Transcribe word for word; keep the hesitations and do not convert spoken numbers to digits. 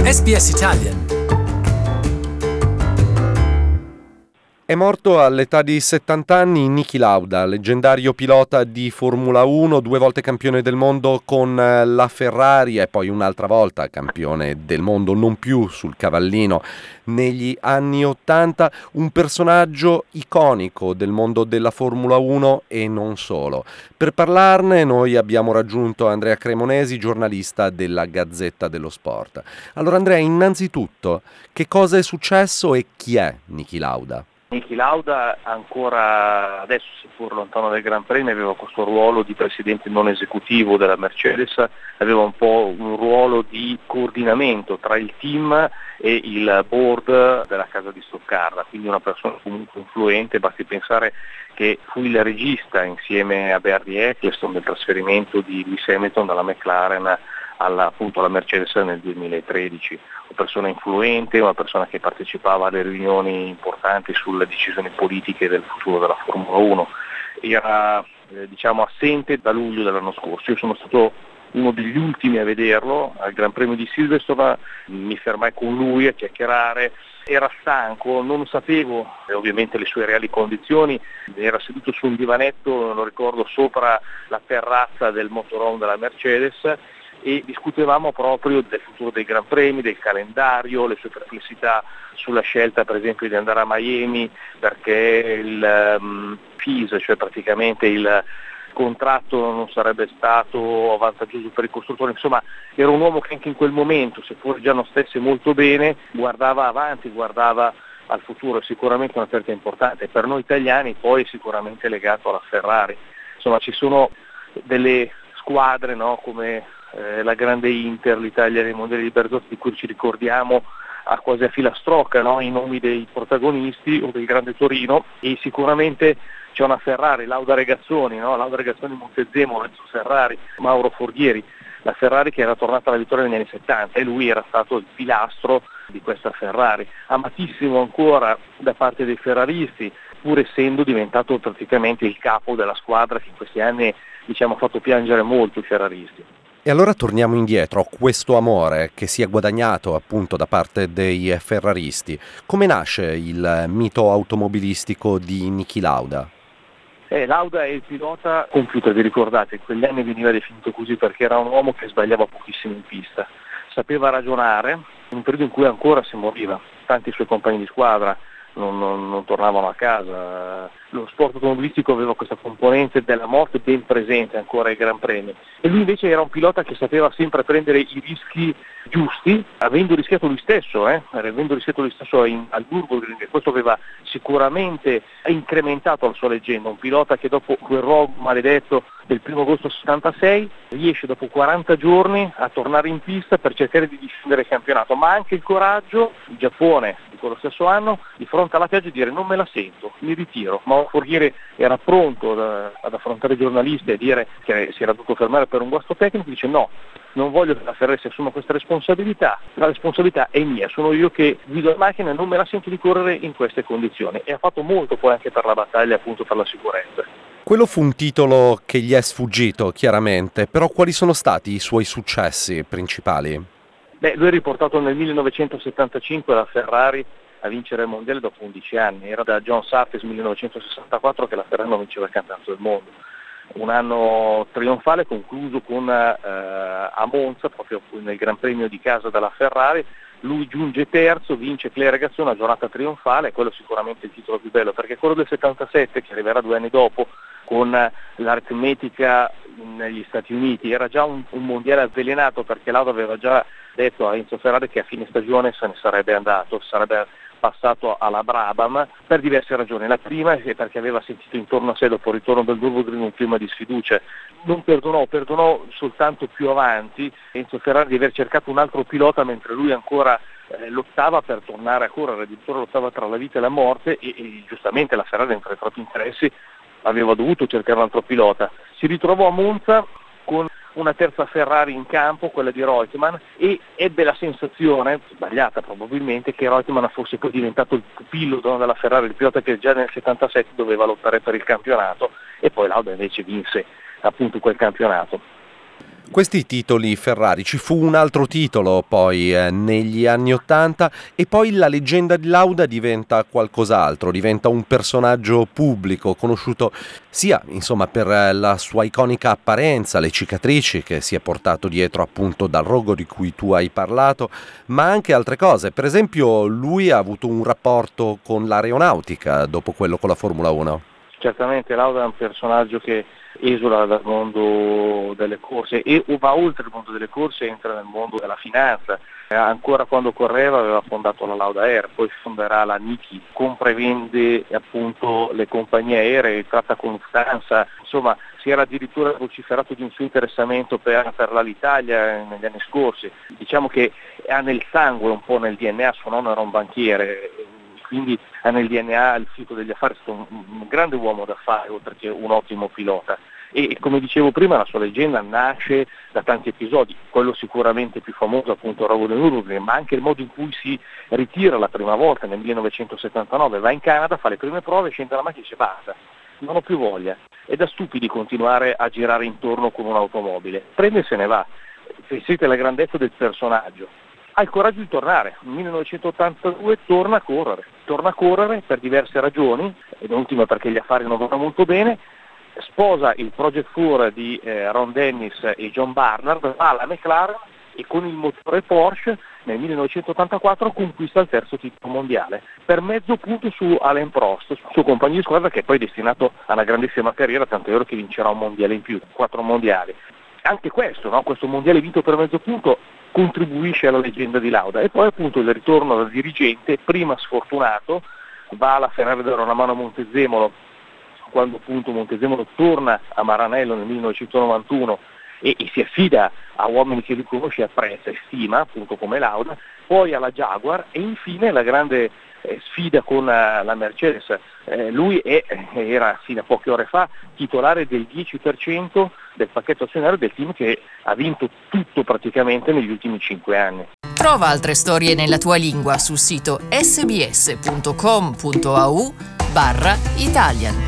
S B S Italian. È morto all'età di settanta anni Niki Lauda, leggendario pilota di Formula uno, due volte campione del mondo con la Ferrari e poi un'altra volta campione del mondo, non più sul cavallino, negli anni ottanta, un personaggio iconico del mondo della Formula uno e non solo. Per parlarne noi abbiamo raggiunto Andrea Cremonesi, giornalista della Gazzetta dello Sport. Allora Andrea, innanzitutto, che cosa è successo e chi è Niki Lauda? Niki Lauda ancora adesso, seppur lontano dal Gran Premio, aveva questo ruolo di presidente non esecutivo della Mercedes, aveva un po' un ruolo di coordinamento tra il team e il board della casa di Stoccarda, quindi una persona comunque influente. Basti pensare che fu il regista insieme a Bernie Ecclestone del trasferimento di Lewis Hamilton dalla McLaren alla, appunto, alla Mercedes nel duemilatredici, una persona influente, una persona che partecipava alle riunioni importanti sulle decisioni politiche del futuro della Formula uno. Era eh, diciamo assente da luglio dell'anno scorso. Io sono stato uno degli ultimi a vederlo al Gran Premio di Silverstone, mi fermai con lui a chiacchierare. Era stanco, non sapevo eh, ovviamente le sue reali condizioni, era seduto su un divanetto, lo ricordo, sopra la terrazza del motorhome della Mercedes, e discutevamo proprio del futuro dei Gran Premi, del calendario, le sue perplessità sulla scelta per esempio di andare a Miami perché il um, F I S, cioè praticamente il contratto non sarebbe stato vantaggioso per i costruttori. Insomma, era un uomo che anche in quel momento, seppur già non stesse molto bene, guardava avanti, guardava al futuro. È sicuramente una perdita importante per noi italiani, poi sicuramente legato alla Ferrari. Insomma, ci sono delle squadre, no, come eh, la grande Inter, l'Italia dei mondiali di Berzotti, di cui ci ricordiamo a quasi a filastrocca, no, i nomi dei protagonisti, o del grande Torino, e sicuramente c'è una Ferrari, Lauda Regazzoni, no? Lauda Regazzoni Montezemolo, Enzo Ferrari, Mauro Forghieri, la Ferrari che era tornata alla vittoria negli anni settanta, e lui era stato il pilastro di questa Ferrari, amatissimo ancora da parte dei ferraristi, pur essendo diventato praticamente il capo della squadra che in questi anni, diciamo, ha fatto piangere molto i ferraristi. E allora torniamo indietro, questo amore che si è guadagnato appunto da parte dei ferraristi. Come nasce il mito automobilistico di Niki Lauda? Eh, Lauda è il pilota computer, vi ricordate, in quegli anni veniva definito così perché era un uomo che sbagliava pochissimo in pista, sapeva ragionare, in un periodo in cui ancora si moriva, tanti suoi compagni di squadra non, non, non tornavano a casa, lo sport automobilistico aveva questa componente della morte ben presente ancora ai Gran Premi, e lui invece era un pilota che sapeva sempre prendere i rischi giusti, avendo rischiato lui stesso, eh? avendo rischiato lui stesso in, al Nürburgring, e questo aveva sicuramente incrementato la sua leggenda. Un pilota che dopo quel rogo maledetto del primo agosto settantasei riesce dopo quaranta giorni a tornare in pista per cercare di difendere il campionato, ma anche il coraggio, il Giappone di quello stesso anno, di fronte alla piaggia, di dire non me la sento, mi ritiro. Ma Forghieri era pronto ad, ad affrontare i giornalisti e dire che si era dovuto fermare per un guasto tecnico, dice no, non voglio che la Ferrari si assuma questa responsabilità, la responsabilità è mia, sono io che guido la macchina e non me la sento di correre in queste condizioni, e ha fatto molto poi anche per la battaglia, appunto, per la sicurezza. Quello fu un titolo che gli è sfuggito chiaramente, però quali sono stati i suoi successi principali? Beh, lui è riportato nel millenovecentosettantacinque alla Ferrari a vincere il mondiale dopo undici anni, era da John Surtees millenovecentosessantaquattro che la Ferrari non vinceva il campionato del mondo. Un anno trionfale concluso con eh, a Monza, proprio nel Gran Premio di casa della Ferrari. Lui giunge terzo, vince Clay Regazzoni, una giornata trionfale, e quello è sicuramente il titolo più bello, perché quello del settantasette, che arriverà due anni dopo, con l'aritmetica negli Stati Uniti, era già un, un mondiale avvelenato, perché Lauda aveva già detto a Enzo Ferrari che a fine stagione se ne sarebbe andato, sarebbe passato alla Brabham per diverse ragioni. La prima è perché aveva sentito intorno a sé, dopo il ritorno del Nürburgring, un clima di sfiducia. Non perdonò, perdonò soltanto più avanti Enzo Ferrari di aver cercato un altro pilota mentre lui ancora eh, lottava per tornare a correre, addirittura lottava tra la vita e la morte, e, e giustamente la Ferrari, entre i propri interessi, aveva dovuto cercare un altro pilota. Si ritrovò a Monza con una terza Ferrari in campo, quella di Reutemann, e ebbe la sensazione, sbagliata probabilmente, che Reutemann fosse poi diventato il pupillo della Ferrari, il pilota che già nel settantasette doveva lottare per il campionato, e poi Lauda invece vinse appunto quel campionato. Questi titoli Ferrari, ci fu un altro titolo poi eh, negli anni Ottanta e poi la leggenda di Lauda diventa qualcos'altro, diventa un personaggio pubblico, conosciuto sia insomma per eh, la sua iconica apparenza, le cicatrici che si è portato dietro appunto dal rogo di cui tu hai parlato, ma anche altre cose. Per esempio lui ha avuto un rapporto con l'aeronautica dopo quello con la Formula uno. Certamente Lauda è un personaggio che esula dal mondo delle corse e va oltre il mondo delle corse e entra nel mondo della finanza. Eh, ancora quando correva aveva fondato la Lauda Air, poi fonderà la Niki, compra e vende appunto le compagnie aeree, tratta con Lufthansa, insomma si era addirittura vociferato di un suo interessamento per, per l'Alitalia negli anni scorsi. Diciamo che ha nel sangue, un po' nel D N A, suo nonno era un banchiere, quindi ha nel D N A il fiuto degli affari, è stato un, un grande uomo d'affari oltre che un ottimo pilota. E come dicevo prima la sua leggenda nasce da tanti episodi, quello sicuramente più famoso appunto il rogo del Nürburgring, ma anche il modo in cui si ritira la prima volta nel millenovecentosettantanove, va in Canada, fa le prime prove, scende dalla macchina e dice basta, non ho più voglia, è da stupidi continuare a girare intorno con un'automobile, prende e se ne va. Sentite la grandezza del personaggio. Ha il coraggio di tornare, nel millenovecentottantadue torna a correre, torna a correre per diverse ragioni, ed ultima perché gli affari non vanno molto bene, sposa il Project Four di eh, Ron Dennis e John Barnard, va alla McLaren e con il motore Porsche nel millenovecentottantaquattro conquista il terzo titolo mondiale, per mezzo punto su Alain Prost, suo compagno di squadra che è poi destinato a una grandissima carriera, tanto è vero che vincerà un mondiale in più, quattro mondiali. Anche questo, no? Questo mondiale vinto per mezzo punto contribuisce alla leggenda di Lauda e poi appunto il ritorno da dirigente, prima sfortunato, va alla Ferrari dare una mano a Montezemolo quando appunto Montezemolo torna a Maranello nel millenovecentonovantuno e, e si affida a uomini che lui conosce, apprezza e stima, appunto come Lauda, poi alla Jaguar e infine la grande eh, sfida con uh, la Mercedes. Eh, lui è, era fino a poche ore fa titolare del dieci per cento del pacchetto azionario del team che ha vinto tutto praticamente negli ultimi cinque anni. Trova altre storie nella tua lingua sul sito sbs punto com punto a u barra Italian.